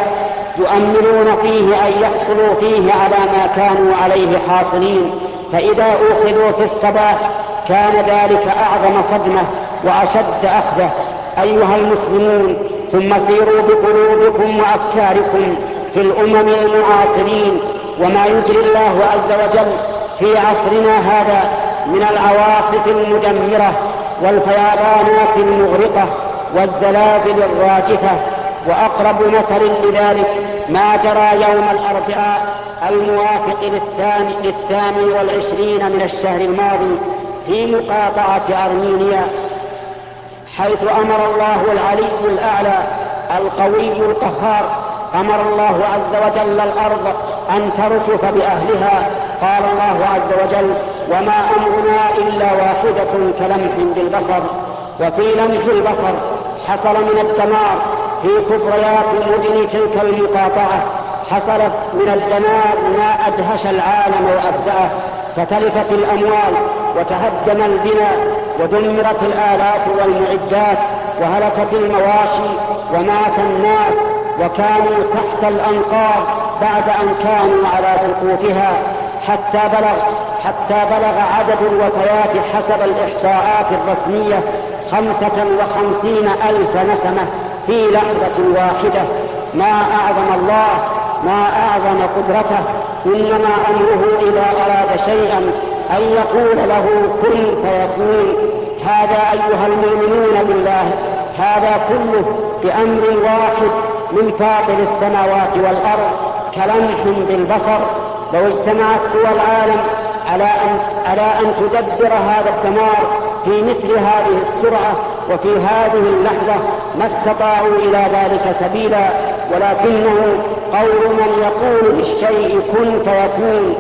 يؤملون فيه أن يحصلوا فيه على ما كانوا عليه حاصلين. فإذا أخذوا في الصباح كان ذلك أعظم صدمة وأشد أخذة. أيها المسلمون، ثم سيروا بقلوبكم وأفكاركم في الأمم المعاصرين وما يجري الله عز وجل في عصرنا هذا من العواصف المدمرة والفيضانات المغرقة والزلازل الراجفة. وأقرب مثل لذلك ما جرى يوم الأربعاء الموافق للثاني, للثاني والعشرين من الشهر الماضي في مقاطعة أرمينيا، حيث أمر الله العلي الأعلى القوي القهار أمر الله عز وجل الأرض أن ترجف بأهلها. قال الله عز وجل: وما أمرنا إلا واحدة كلمح بالبصر. وفي لمح البصر حصل من الدمار في كبريات مدن تلك المقاطعة، حصلت من الدمار ما أدهش العالم وأفزعه، فتلفت الأموال وتهدم البناء ودمرت الآلات والمعدات وهلكت المواشي ومات الناس وكانوا تحت الأنقاض بعد أن كانوا على سقوطها، حتى بلغ حتى بلغ عدد الوفيات حسب الإحصاءات الرسمية خمسة وخمسين ألف نسمة في لحظة واحدة. ما أعظم الله، ما أعظم قدرته. إنما أمره إذا أراد شيئا أن يقول له كن فيكون. هذا أيها المؤمنون بالله، هذا كله بأمر واحد من فاطر السماوات والأرض كلمح بالبصر. لو اجتمعت دول العالم على أن, على أن تدبر هذا الدمار في مثل هذه السرعة وفي هذه اللحظة ما استطاعوا إلى ذلك سبيلا، ولكنه قول من يقول للشيء كن فيكون.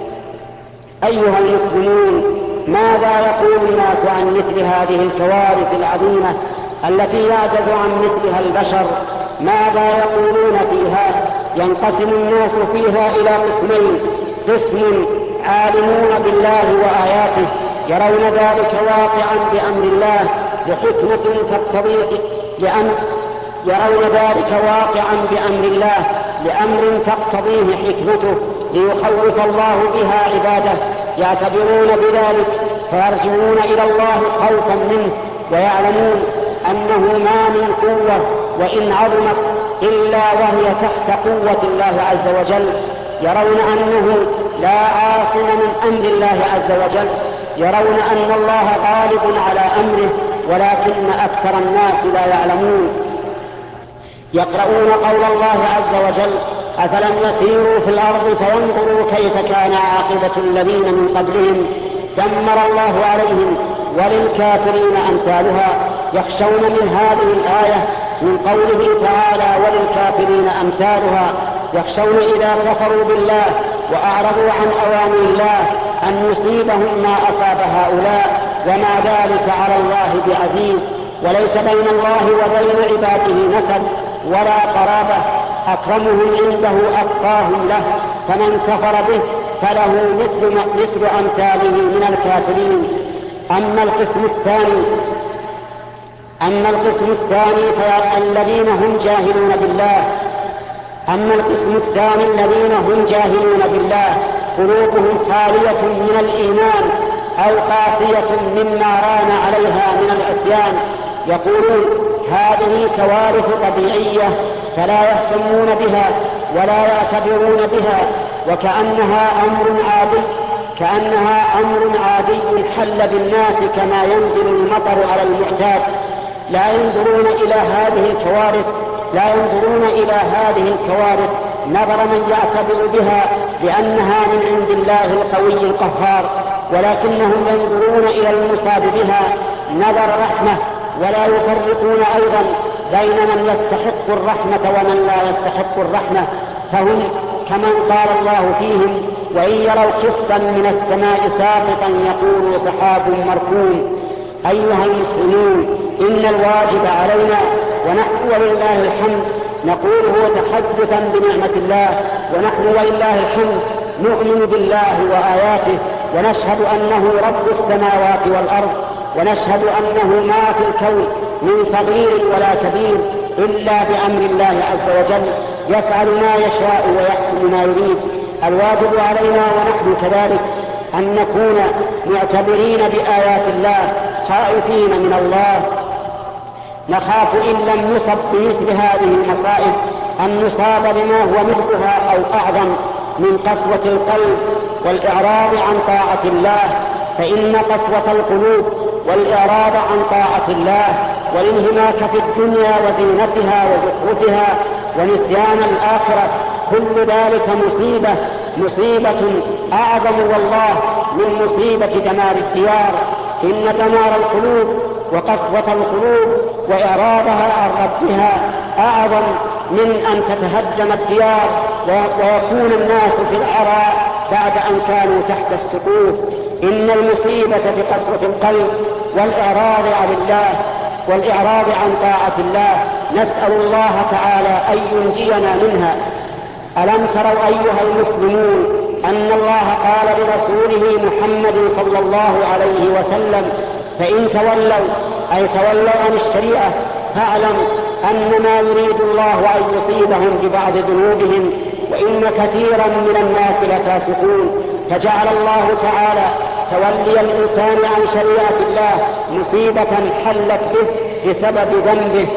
أيها المسلمون، ماذا يقول الناس عن مثل هذه الكوارث العظيمة التي يعجز عن مثلها البشر؟ ماذا يقولون فيها؟ ينقسم الناس فيها إلى قسمين: قسم عالمون بالله وآياته يرون ذلك واقعا بأمر الله بحكمة تقتضيه لأن يرون ذلك واقعا بأمر الله لأمر تقتضيه حكمته ليخوف الله بها عباده، يعتبرون بذلك فيرجعون إلى الله خوفا منه، ويعلمون أنه ما من قوة وإن عظمت إلا وهي تحت قوة الله عز وجل. يرون أنه لا عاصم من أمر الله عز وجل، يرون أن الله غالب على أمره، ولكن أكثر الناس لا يعلمون. يقرؤون قول الله عز وجل: أفلم يسيروا في الأرض فينظروا كيف كان عاقبة الذين من قبلهم دمر الله عليهم وللكافرين أمثالها. يخشون من هذه الآية من قوله تعالى: وللكافرين أمثالها. يخشون إذا كفروا بالله وأعرضوا عن أوامر الله أن يصيبهم ما أصاب هؤلاء، وما ذلك على الله بعزيز. وليس بين الله وبين عباده نسب ولا قرابة، أكرمهم عنده أتقاهم له، فمن كفر به فله مثل, مثل أمثاله من الكافرين. أما القسم الثاني أما القسم الثاني فالذين هم جاهلون بالله أما القسم الثاني الذين هم جاهلون بالله قلوبهم خالية من الإيمان أو قاسية مما ران عليها من العصيان. يقولون: هذه كوارث طبيعية فلا يهتمون بها ولا يعتبرون بها، وكأنها أمر عادي كأنها أمر عادي حل بالناس كما ينزل المطر على المعتاد. لا ينظرون إلى هذه الكوارث لا ينظرون إلى هذه الكوارث نظر من يعتبر بها بأنها من عند الله القوي القهار، ولكنهم ينظرون إلى المصاب بها نظر رحمة، ولا يفرقون أيضا بين من يستحق الرحمة ومن لا يستحق الرحمة، فهم كمن قال الله فيهم: وإن يروا كسفا من السماء ساقطا يقولوا سحاب مركوم. أيها المسلمون، إن الواجب علينا ونحن ولله الحمد نقوله تحدثا بنعمة الله، ونحن ولله الحمد نؤمن بالله وآياته، ونشهد أنه رب السماوات والأرض، ونشهد أنه ما في الكون من صغير ولا كبير إلا بأمر الله عز وجل، يفعل ما يشاء ويحكم ما يريد. الواجب علينا ونحن كذلك أن نكون معتبرين بآيات الله، خائفين من الله، نخاف إن لم نصب بمثل هذه المصائب أن نصاب بما هو مثلها أو أعظم من قسوة القلب والإعراض عن طاعة الله، فإن قسوة القلوب والإعراض عن طاعة الله والانهماك في الدنيا وزينتها وزخرفها ونسيان الآخرة، كل ذلك مصيبة مصيبة أعظم والله من مصيبة دمار الديار. إن دمار القلوب وقسوة القلوب وإعراضها عن ربها أعظم من أن تتهدم الديار ويكون الناس في العراء بعد أن كانوا تحت السقوف. إن المصيبة في قسوة القلب والإعراض عن الله والإعراض عن طاعة الله، نسأل الله تعالى أن ينجينا منها. ألم تروا أيها المسلمون أن الله قال لرسوله محمد صلى الله عليه وسلم: فإن تولوا أي تولوا عن الشريعة فاعلم أن ما يريد الله أن يصيبهم ببعض ذنوبهم وإن كثيرا من الناس لفاسقون. فجعل الله تعالى تولي الإنسان عن شريعة الله مصيبة حلت به بسبب ذنبه.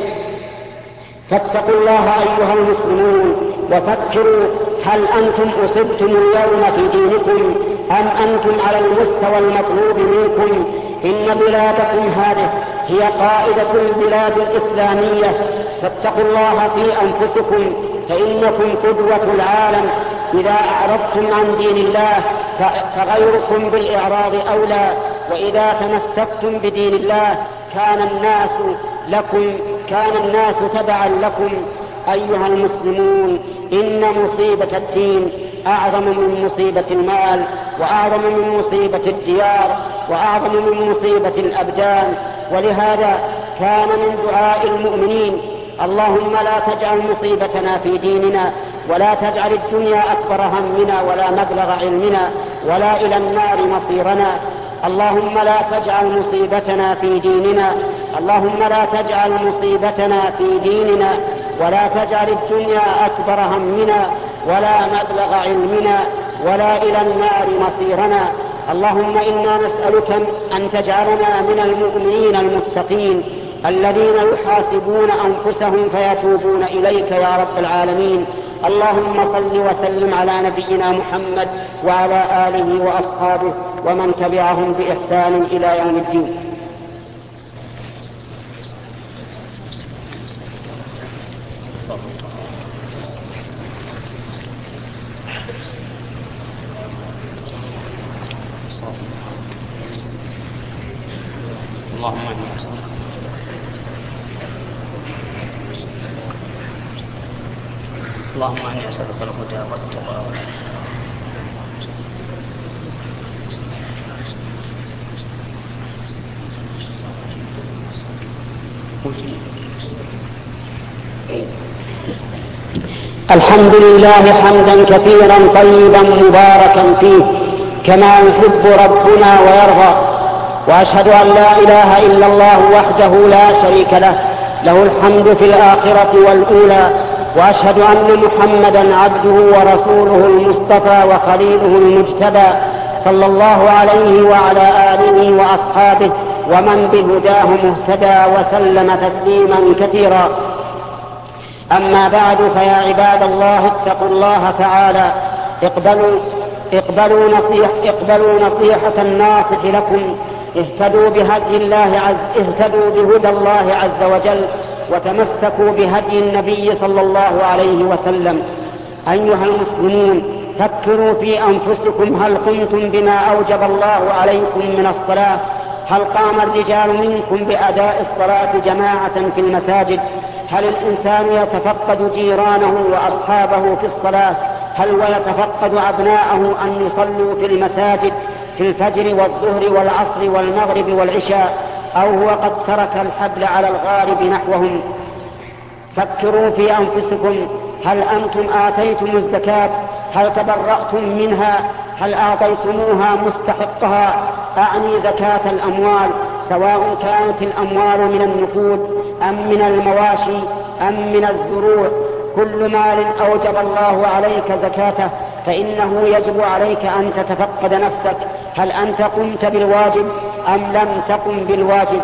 فاتقوا الله أيها المسلمون وفكروا: هل أنتم أصبتم اليوم في دينكم أم أنتم على المستوى المطلوب منكم؟ إن بلادكم هذه هي قائدة البلاد الإسلامية، فاتقوا الله في أنفسكم فإنكم قدوة العالم. إذا أعرضتم عن دين الله فغيركم بالإعراض أولى، وإذا تمسكتم بدين الله كان الناس لكم كان الناس تبعا لكم. أيها المسلمون، إن مصيبة الدين أعظم من مصيبة المال، وأعظم من مصيبة الديار، وأعظم من مصيبة الأبدان. ولهذا كان من دعاء المؤمنين: اللهم لا تجعل مصيبتنا في ديننا، ولا تجعل الدنيا أكبر همنا ولا مبلغ علمنا ولا إلى النار مصيرنا. اللهم لا تجعل مصيبتنا في ديننا اللهم لا تجعل مصيبتنا في ديننا ولا تجعل الدنيا أكبر همنا ولا مبلغ علمنا ولا إلى النار مصيرنا. اللهم إنا نسألك أن تجعلنا من المؤمنين المتقين الذين يحاسبون أنفسهم فيتوبون إليك يا رب العالمين. اللهم صل وسلم على نبينا محمد وعلى آله وأصحابه ومن تبعهم بإحسان إلى يوم الدين.
اللهم امين. اللهم اني اسالك الهدى والتقى
الحمد لله حمدا كثيرا طيبا مباركا فيه كما يحب ربنا ويرضى. وأشهد أن لا إله إلا الله وحده لا شريك له له الحمد في الآخرة والأولى. وأشهد أن محمدا عبده ورسوله المصطفى وخليله المجتبى صلى الله عليه وعلى آله وأصحابه ومن بهداه مهتدى وسلم تسليما كثيرا. أما بعد، فيا عباد الله اتقوا الله تعالى، اقبلوا, اقبلوا, نصيح اقبلوا نصيحة الناصح لكم، اهتدوا بهدي الله عز اهتدوا بهدى الله عز وجل وتمسكوا بهدي النبي صلى الله عليه وسلم. أيها المسلمون، فكروا في أنفسكم: هل قمتم بما أوجب الله عليكم من الصلاة؟ هل قام الرجال منكم بأداء الصلاة جماعة في المساجد؟ هل الإنسان يتفقد جيرانه وأصحابه في الصلاة؟ هل ويتفقد أبناءه أن يصلوا في المساجد في الفجر والظهر والعصر والمغرب والعشاء، أو هو قد ترك الحبل على الغالب نحوهم؟ فكروا في أنفسكم: هل أنتم آتيتم الزكاة؟ هل تبرأتم منها؟ هل أعطيتموها مستحقها؟ أعني زكاة الأموال، سواء كانت الأموال من النقود أم من المواشي أم من الزروع. كل مال أوجب الله عليك زكاته فإنه يجب عليك أن تتفقد نفسك: هل أنت قمت بالواجب أم لم تقم بالواجب؟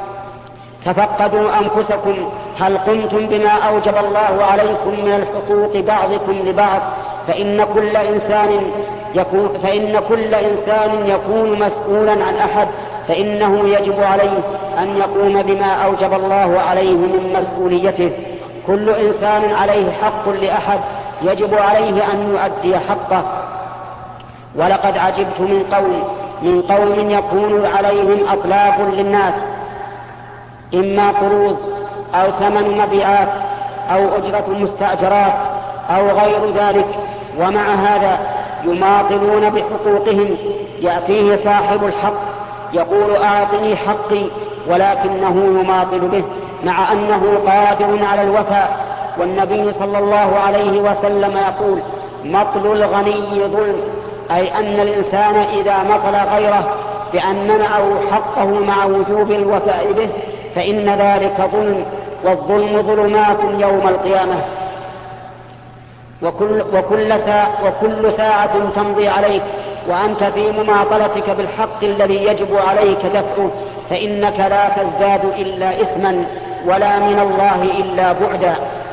تفقدوا أنفسكم: هل قمتم بما أوجب الله عليكم من الحقوق بعضكم لبعض؟ فإن كل إنسان يكون, فإن كل إنسان يكون مسؤولا عن أحد، فإنه يجب عليه أن يقوم بما أوجب الله عليه من مسؤوليته. كل إنسان عليه حق لأحد يجب عليه أن يؤدي حقه. ولقد عجبت من قوم من قوم يكون عليهم أطلاق للناس، إما قروض أو ثمن مبيعات أو أجرة مستأجرات أو غير ذلك، ومع هذا يماطلون بحقوقهم. يأتيه صاحب الحق يقول أعطني حقي، ولكنه يماطل به مع أنه قادر على الوفاء. والنبي صلى الله عليه وسلم يقول: مطل الغني ظلم، أي أن الإنسان إذا مطل غيره بأن منعه حقه مع وجوب الوفاء به فإن ذلك ظلم، والظلم ظلمات يوم القيامة. وكل, وكل, ساعة وكل ساعة تمضي عليك وأنت في مماطلتك بالحق الذي يجب عليك دفعه فإنك لا تزداد إلا إثما ولا من الله إلا بعدا.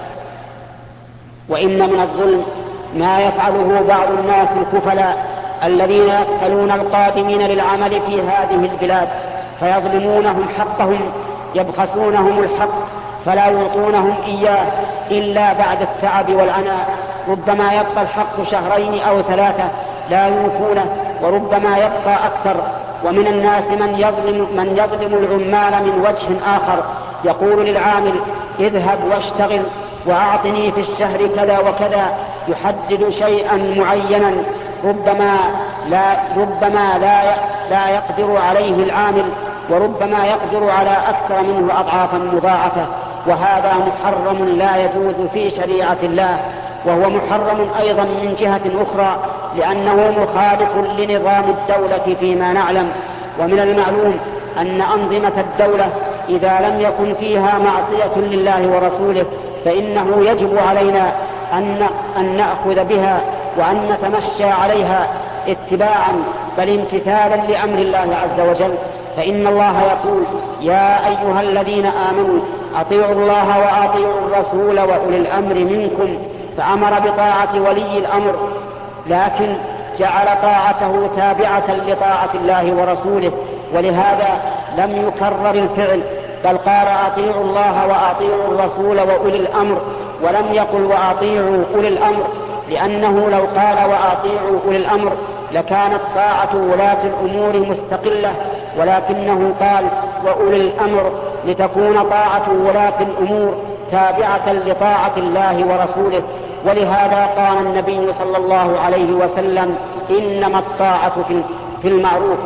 وإن من الظلم ما يفعله بعض الناس الكفلاء الذين يقتلون القادمين للعمل في هذه البلاد فيظلمونهم حقهم، يبخسونهم الحق فلا يعطونهم إياه إلا بعد التعب والعناء. ربما يبقى الحق شهرين أو ثلاثة لا يوفونه، وربما يبقى أكثر. ومن الناس من يظلم, من يظلم العمال من وجه آخر، يقول للعامل: اذهب واشتغل وأعطني في الشهر كذا وكذا، يحدد شيئا معينا ربما لا, ربما لا, لا يقدر عليه العامل، وربما يقدر على أكثر منه أضعافا مضاعفة، وهذا محرم لا يجوز في شريعة الله. وهو محرم أيضا من جهة أخرى لأنه مخالف لنظام الدولة فيما نعلم. ومن المعلوم أن أنظمة الدولة إذا لم يكن فيها معصية لله ورسوله فإنه يجب علينا أن نأخذ بها وأن نتمشى عليها اتباعا بل امتثالا لأمر الله عز وجل. فإن الله يقول: يا أيها الذين آمنوا أطيعوا الله وأطيعوا الرسول وأولي الأمر منكم، فأمر بطاعة ولي الأمر، لكن جعل طاعته تابعة لطاعة الله ورسوله، ولهذا لم يكرر الفعل بل قال: أطيعوا الله وأطيعوا الرسول وأولي الأمر، ولم يقل: وأطيعوا أولي الأمر، لأنه لو قال: وأطيعوا أولي الأمر لكانت طاعة ولاة الأمور مستقلة، ولكنه قال: وأولي الأمر، لتكون طاعة ولاة الأمور تابعة لطاعة الله ورسوله. ولهذا قال النبي صلى الله عليه وسلم: إنما الطاعة في المعروف.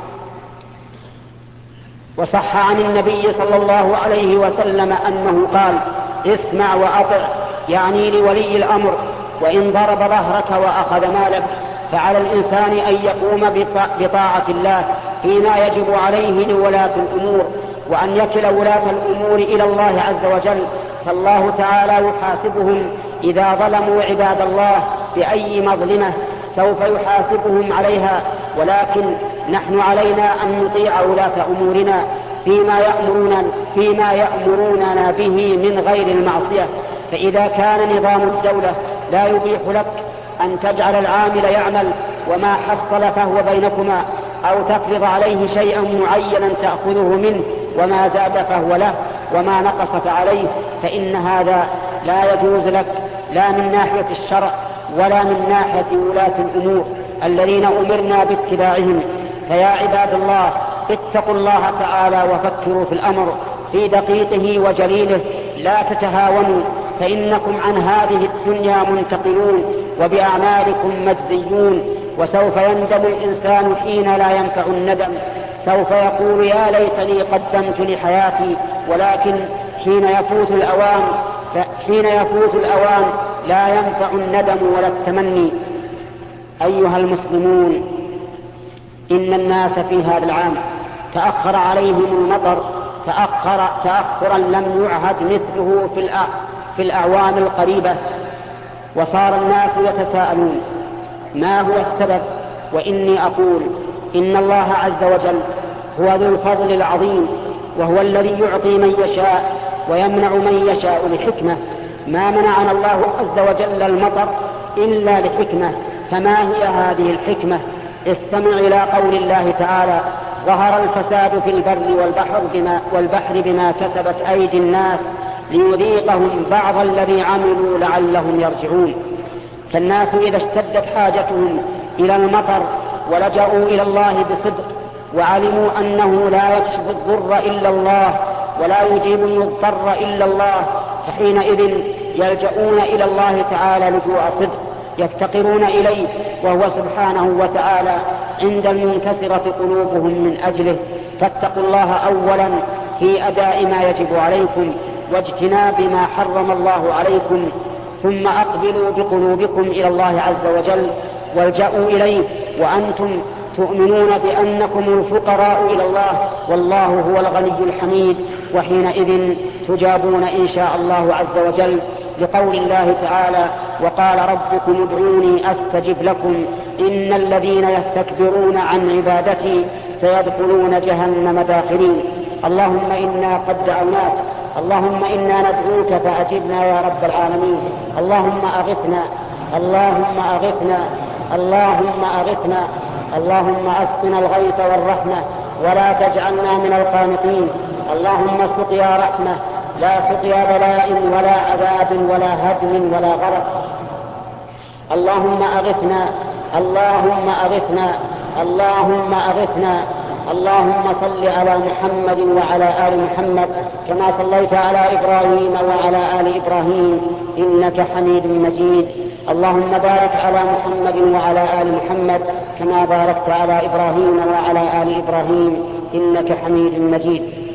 وصح عن النبي صلى الله عليه وسلم أنه قال: اسمع وأطع، يعني لولي الأمر، وإن ضرب ظهرك وأخذ مالك. فعلى الإنسان أن يقوم بطاعة الله فيما يجب عليه لولاة الأمور، وأن يكل ولاة الأمور إلى الله عز وجل، فالله تعالى يحاسبهم إذا ظلموا عباد الله بأي مظلمة سوف يحاسبهم عليها، ولكن نحن علينا أن نطيع ولاة أمورنا فيما يأمرون فيما يأمروننا به من غير المعصية. فإذا كان نظام الدولة لا يبيح لك أن تجعل العامل يعمل وما حصل فهو بينكما، أو تفرض عليه شيئا معينا تأخذه منه وما زاد فهو له وما نقص فعليه، فإن هذا لا يجوز لك لا من ناحية الشرع ولا من ناحية ولاة الأمور الذين أمرنا باتباعهم. فيا عباد الله، اتقوا الله تعالى وفكروا في الأمر في دقيقه وجليله، لا تتهاونوا، فإنكم عن هذه الدنيا منتقلون وبأعمالكم مجزيون، وسوف يندم الإنسان حين لا ينفع الندم. سوف يقول: يا ليتني قدمت لحياتي، ولكن حين يفوت الأوان حين يفوت الأوان لا ينفع الندم ولا التمني. أيها المسلمون، إن الناس في هذا العام تأخر عليهم المطر تأخر تأخرا لم يعهد مثله في في الأعوام القريبة، وصار الناس يتساءلون ما هو السبب. وإني أقول: إن الله عز وجل هو ذو الفضل العظيم، وهو الذي يعطي من يشاء ويمنع من يشاء لحكمة. ما منعنا الله عز وجل المطر إلا لحكمة، فما هي هذه الحكمة؟ استمع إلى قول الله تعالى: ظهر الفساد في البر والبحر بما, والبحر بما كسبت أيدي الناس ليذيقهم بعض الذي عملوا لعلهم يرجعون. فالناس إذا اشتدت حاجتهم إلى المطر ولجأوا إلى الله بصدق وعلموا أنه لا يكشف الضر إلا الله ولا يجيب المضطر إلا الله، فحينئذ يلجؤون إلى الله تعالى لجوء صدق يفتقرون إليه، وهو سبحانه وتعالى عند المنكسرة قلوبهم من أجله. فاتقوا الله أولا في أداء ما يجب عليكم واجتناب ما حرم الله عليكم، ثم أقبلوا بقلوبكم إلى الله عز وجل والجأوا إليه وأنتم تؤمنون بأنكم الفقراء إلى الله والله هو الغني الحميد، وحينئذ تجابون إن شاء الله عز وجل، لقول الله تعالى: وقال ربكم ادعوني أستجب لكم إن الذين يستكبرون عن عبادتي سيدخلون جهنم داخرين. اللهم إنا قد دعوناك، اللهم إنا ندعوك فأجبنا يا رب العالمين. اللهم أغثنا، اللهم أغثنا، اللهم أغثنا، اللهم أسقنا الغيث والرحمة ولا تجعلنا من القانطين. اللهم سقيا رحمة لا سقيا بلاء ولا عذاب ولا هدم ولا غرق. اللهم أغثنا، اللهم أغثنا، اللهم أغثنا. اللهم صل على محمد وعلى آل محمد كما صليت على إبراهيم وعلى آل إبراهيم إنك حميد مجيد. اللهم بارك على محمد وعلى آل محمد كما باركت على إبراهيم وعلى آل إبراهيم إنك حميد مجيد.